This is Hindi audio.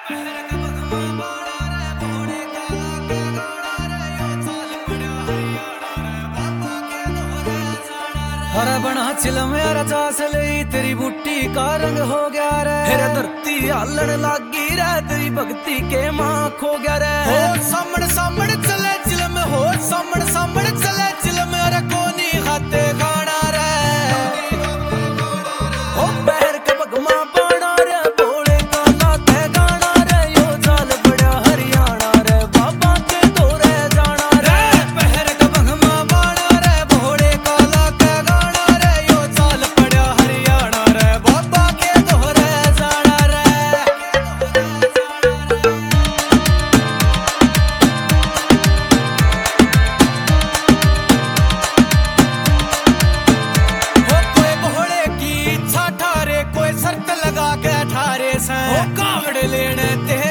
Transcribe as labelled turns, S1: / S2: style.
S1: हरा बना चिलम यार चास लई तेरी बूटी का रंग हो गया रे। फिर धरती हालन लागी रे तेरी भक्ति के माँ खो गया रे। हो सामण सामण चले चिलम, हो सामण सामण चले चिलम, अरे कोनी खाते खाना रे। हो पैर के भगमा पाना रे, भोले का लाते गाना रे। यो चाल बड़ा हरियाणा रे, बाबा के तोरे जाना रे। पैर के भगमा पाना रे, भोले का लाते गाना रे। यो चाल बड़ा हरियाणा रे, बाबा के तोरे जाना रे। हो कोई भोले की इच्छा ठारे, कोई शर्त लगा के ठारे से। हो कावड़ लेने ते